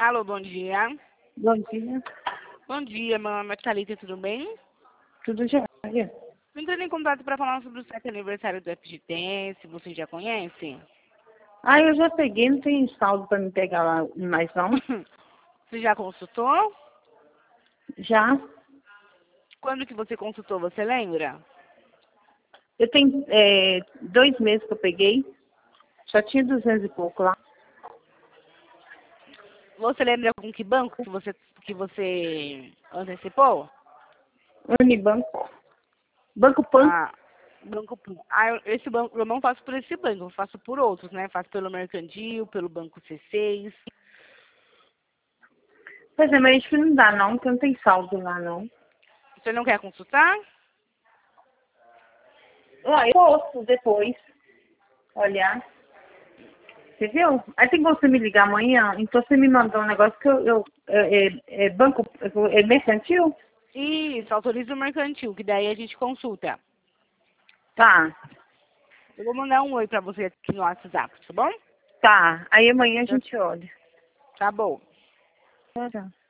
Alô, bom dia. Bom dia. Bom dia, meu nome é Thalita, tudo bem? Tudo jóia? Entrando em contato para falar sobre o 7º aniversário do FGTS, você já conhece? Ah, eu já peguei, não tem saldo para me pegar lá mais não. Você já consultou? Já. Quando que você consultou, você lembra? Eu tenho 2 meses que eu peguei. Só tinha 200 e pouco lá. Você lembra com que banco que você antecipou? Unibanco. Banco Pan. Ah, Banco Pan. Esse banco, eu não faço por esse banco, eu faço por outros, né? Faço pelo Mercantil, pelo Banco C6. Pois é, mas acho que não dá não, porque não tem saldo lá não. Você não quer consultar? Ah, eu posso depois olhar. Você viu? Aí tem como você me ligar amanhã? Então você me mandou um negócio que banco, é mercantil? Isso, autoriza o Mercantil, que daí a gente consulta. Tá, Eu vou mandar um oi pra você aqui no WhatsApp, tá bom? tá. Aí amanhã a gente olha. Tá bom. Tá.